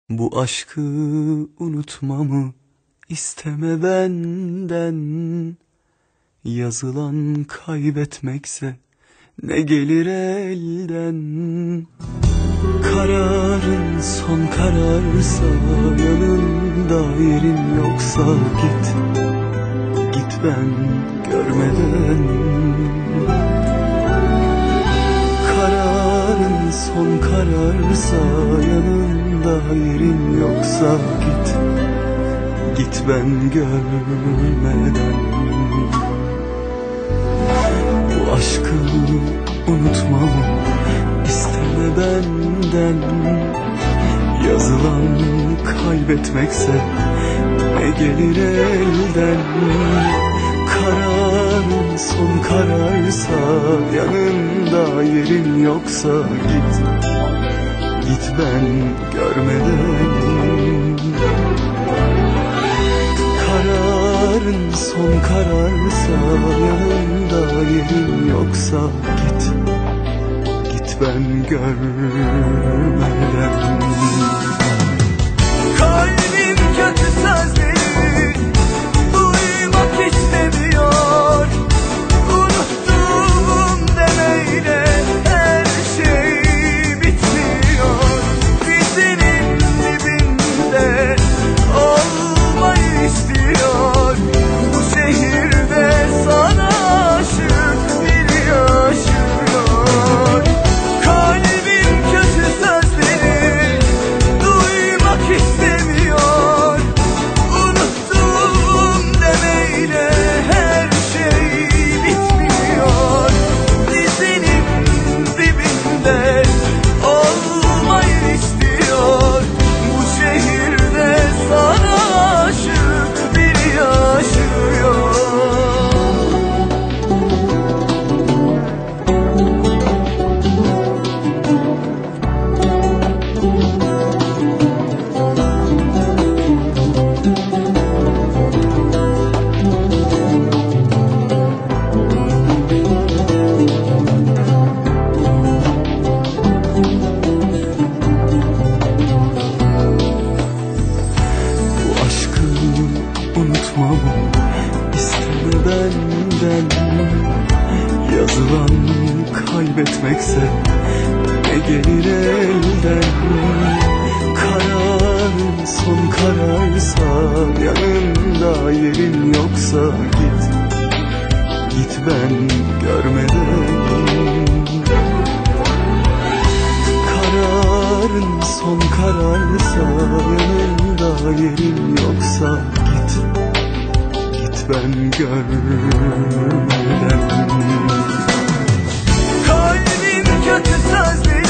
Bu aşkı unutmamı isteme benden. Yazılan kaybetmekse ne gelir elden. Kararın son kararsa, yanında yerin yoksa git. Git ben görmeden. Kararın son kararsa, yanında yerin yoksa git. Git ben görmeden. Bu aşkı unutmamı isteme benden. Yazılan kaybetmekse ne gelir elden. Kararın son kararsa, yanında yerin yoksa git. Git ben görmeden. Kararın son kararsa, yanında yerin yoksa git. Git ben görmeden. Kalbim kötü sözleri duymak istemiyor. Unuttum demeyle her şey bitmiyor. Dizinin dibinde olmayı istiyor. Bu şehirde sana aşık biri yaşıyor. Kalbim kötü sözleri duymak istemiyor. Unuttum demeyle her şey bitmiyor. Dizinin dibinde olmayı istiyor. Bu şehirde sana aşık biri yaşıyor. Bu aşkı unutmamı isteme benden. Yazılan kaybetmekse ne gelir elden. Kararın son kararsa, yanında yerin yoksa git. Git ben görmeden. Kararın son kararsa, yanında yerin yoksa git. Git ben görmeden. Kalbim kötü sözleri